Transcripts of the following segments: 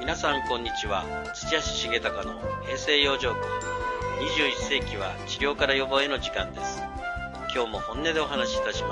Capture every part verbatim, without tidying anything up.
皆さんこんにちは。土橋重隆の平成養生訓。にじゅういっせいきは治療から予防への時間です。今日も本音でお話しいたします。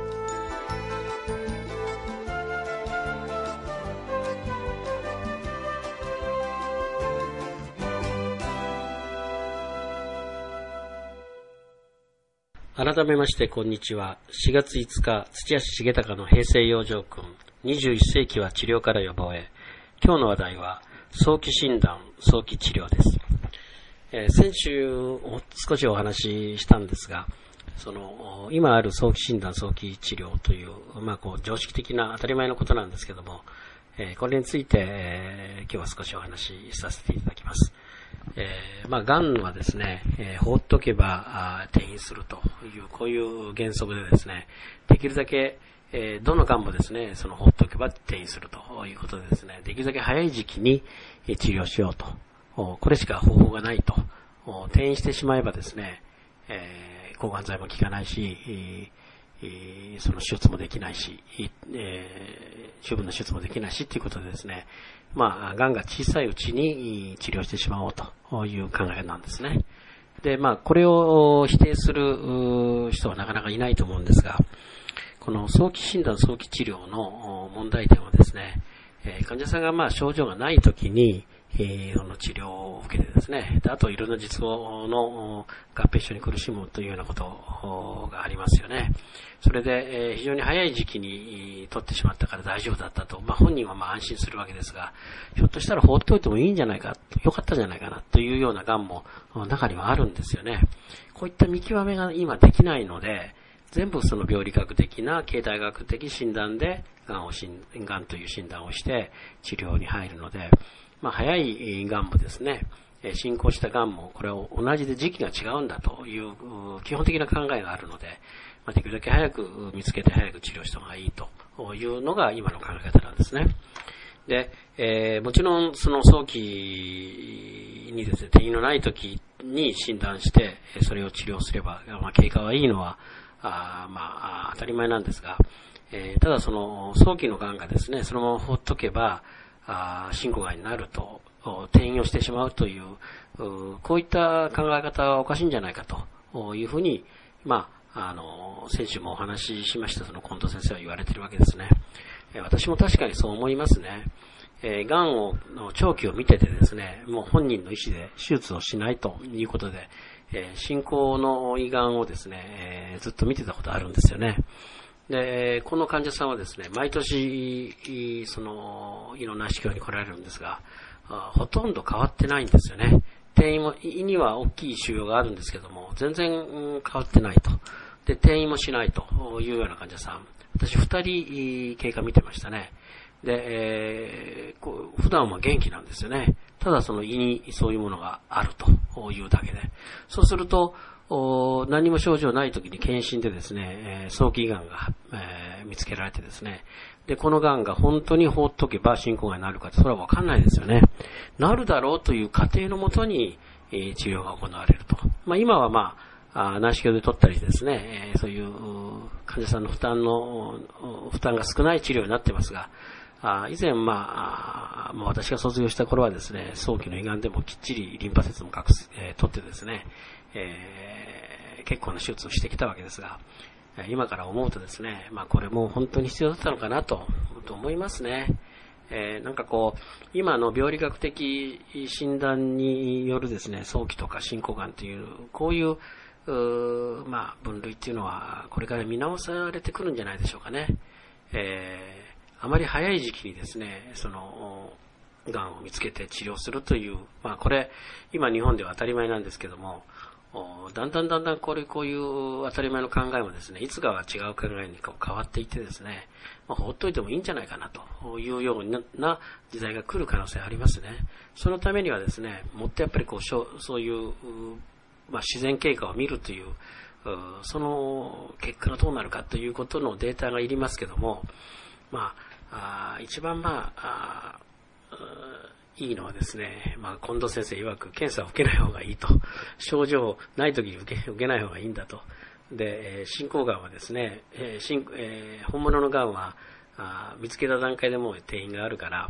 改めましてこんにちは。しがついつか、土橋重隆の平成養生訓。にじゅういっせいきは治療から予防へ。今日の話題は早期診断、早期治療です。えー、先週少しお話ししたんですが、その今ある早期診断、早期治療という、まあ、こう常識的な当たり前のことなんですけども、えー、これについて、えー、今日は少しお話しさせていただきます。えー、まあ、がんはですね、えー、放っておけば転移するという、こういう原則でですね、できるだけえー、どのがんもですね、その放っておけば転移するということでですね、できるだけ早い時期に治療しようと。これしか方法がないと。転移してしまえばですね、えー、抗がん剤も効かないし、その手術もできないし、えー、十分な手術もできないしということでですね、まあ、がんが小さいうちに治療してしまおうという考えなんですね。で、まあ、これを否定する人はなかなかいないと思うんですが、この早期診断、早期治療の問題点はですね、患者さんがまあ症状がないときに、えー、の治療を受けてですね、あといろんな術後の合併症に苦しむというようなことがありますよね。それで、えー、非常に早い時期に取ってしまったから大丈夫だったと、まあ、本人はまあ安心するわけですが、ひょっとしたら放っておいてもいいんじゃないか、よかったんじゃないかなというようながんも中にはあるんですよね。こういった見極めが今できないので、全部その病理学的な形態学的診断でがんをしん、がんという診断をして治療に入るので、まあ、早いがんもですね、進行したがんもこれを同じで時期が違うんだという基本的な考えがあるので、まあ、できるだけ早く見つけて早く治療した方がいいというのが今の考え方なんですね。で、えー、もちろんその早期にですね、転移のない時に診断してそれを治療すれば、まあ、経過はいいのはあまあ当たり前なんですが、えー、ただその早期のがんがですね、そのまま放っとけばあ進行がんになると転移をしてしまうという、うこういった考え方はおかしいんじゃないかというふうに、まああの先週もお話ししましたその近藤先生は言われているわけですね。えー、私も確かにそう思いますね。えー、がんをの長期を見ててですね、もう本人の意思で手術をしないということで、えー、進行の胃がんをですね、えー、ずっと見てたことあるんですよね。で、この患者さんはですね、毎年、その、胃の内視鏡に来られるんですが、ほとんど変わってないんですよね。転移も、胃には大きい腫瘍があるんですけども、全然、うん、変わってないと。で、転移もしないというような患者さん。私二人経過見てましたね。で、えー、こう普段は元気なんですよね。ただその胃にそういうものがあるというだけで。そうすると、何も症状ない時に検診でですね、えー、早期がんが、えー、見つけられてですね、で、このがんが本当に放っとけば進行がんになるかって、それはわかんないですよね。なるだろうという過程のもとに、えー、治療が行われると。まあ今はまあ、あ内視鏡で取ったりですね、えー、そういう患者さんの負担の、負担が少ない治療になってますが、あ以前、まあ、まあ、私が卒業した頃はですね、早期の胃がんでもきっちりリンパ節も隠す、えー、取ってですね、えー、結構な手術をしてきたわけですが、今から思うとですね、まあこれも本当に必要だったのかなと、と思いますね。えー、なんかこう、今の病理学的診断によるですね、早期とか進行がんという、こういう、うまあ分類っていうのは、これから見直されてくるんじゃないでしょうかね。えーあまり早い時期にですね、その、がんを見つけて治療するという、まあこれ、今日本では当たり前なんですけども、だんだんだんだんこれ、こういう当たり前の考えもですね、いつかは違う考えに変わっていってですね、まあ、放っといてもいいんじゃないかなというような時代が来る可能性ありますね。そのためにはですね、もっとやっぱりこう、そういう、まあ自然経過を見るという、その結果がどうなるかということのデータがいりますけども、まあ、あ一番まあ、あいいのはですね、まあ、近藤先生曰く検査を受けない方がいいと。症状ない時に受け、受けない方がいいんだと。で、進行がんはですね、えー進えー、本物のがんはあ見つけた段階でもう転移があるから、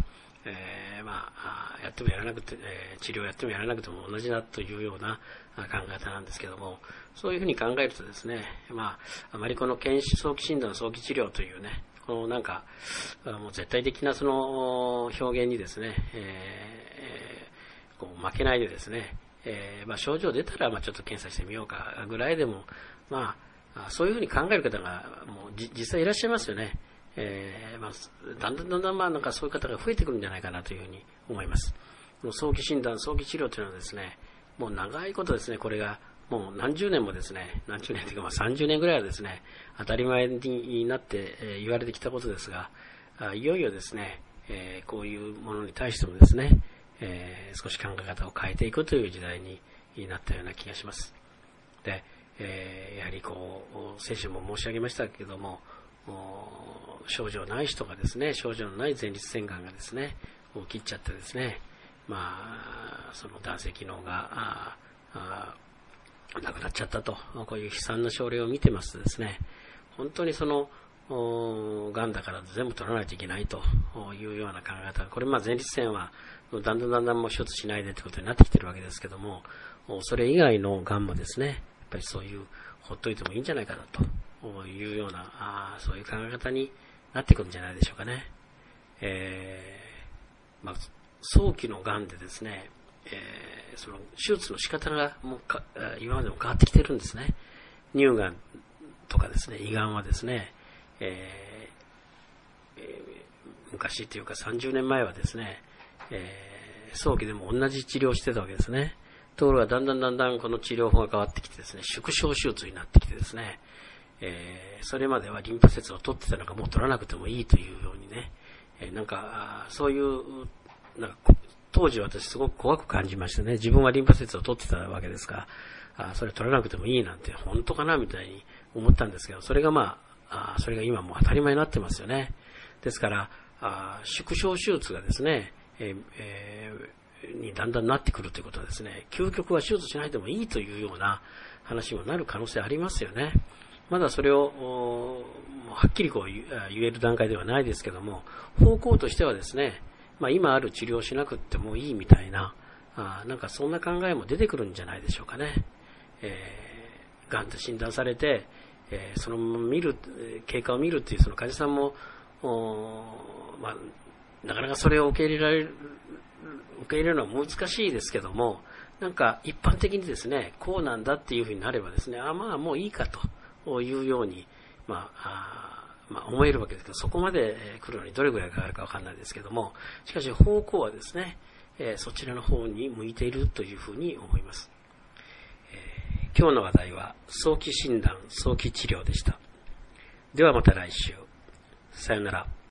えー、まあ、やってもやらなくて、えー、治療やってもやらなくても同じだというような考え方なんですけども、そういうふうに考えるとですね、まあ、あまりこの検視早期診断、早期治療というね、このなんか、もう絶対的なその表現にですね、えー、こう負けないでですね、えーまあ、症状出たらまあちょっと検査してみようかぐらいでも、まあ、そういうふうに考える方がもう実際いらっしゃいますよね。えーまあ、だんだんだんだんまあなんかそういう方が増えてくるんじゃないかなというふうに思います。早期診断、早期治療というのはですね、もう長いことですね、これがもう何十年もですね、何十年というかまあさんじゅうねんぐらいはですね、当たり前になって言われてきたことですが、いよいよですね、えー、こういうものに対してもですね、えー、少し考え方を変えていくという時代になったような気がします。で、えー、やはりこう先週も申し上げましたけれども、症状ない人がですね、症状のない前立腺がんがですね、を切っちゃってですね、まあその男性機能がああなくなっちゃったと、こういう悲惨な症例を見てますとですね、本当にそのがんだから全部取らないといけないというような考え方、これまあ前立腺はだんだんだんだんもう手術しないでということになってきているわけですけども、それ以外のがんもですね、やっぱりそういうほっといてもいいんじゃないかなというような、あそういう考え方になってくるんじゃないでしょうかね。えーまあ、早期のがんでですね、えー、その手術の仕方がもうか今までも変わってきてるんですね。乳がんとかですね、胃がんはですね、えーえー、昔というかさんじゅうねんまえはですね、えー、早期でも同じ治療をしてたわけですね。ところがだんだんだんだんこの治療法が変わってきてですね、縮小手術になってきてですね、えー、それまではリンパ節を取ってたのがもう取らなくてもいいというようにね、えー、なんかそういうなんか当時私すごく怖く感じましたね。自分はリンパ節を取ってたわけですが、あそれ取らなくてもいいなんて本当かなみたいに思ったんですけど、それがまあ、あそれが今もう当たり前になってますよね。ですからあ縮小手術がですね、えーえー、にだんだんなってくるということはですね、究極は手術しないでもいいというような話にもなる可能性ありますよね。まだそれをはっきりこう言える段階ではないですけども、方向としてはですね、まあ、今ある治療をしなくてもいいみたいな、あなんかそんな考えも出てくるんじゃないでしょうかね。えー、がんと診断されて、えー、その見る経過を見るっていうその患者さんも、まあ、なかなかそれを受け入れられる受け入れるのは難しいですけども、なんか一般的にですね、こうなんだっていうふうになればですね、あまあもういいかというように、まあ、あまあ思えるわけですけど、そこまで来るのにどれぐらいかかるかわかんないですけども、しかし方向はですね、えー、そちらの方に向いているというふうに思います。えー、今日の話題は早期診断、早期治療でした。ではまた来週。さよなら。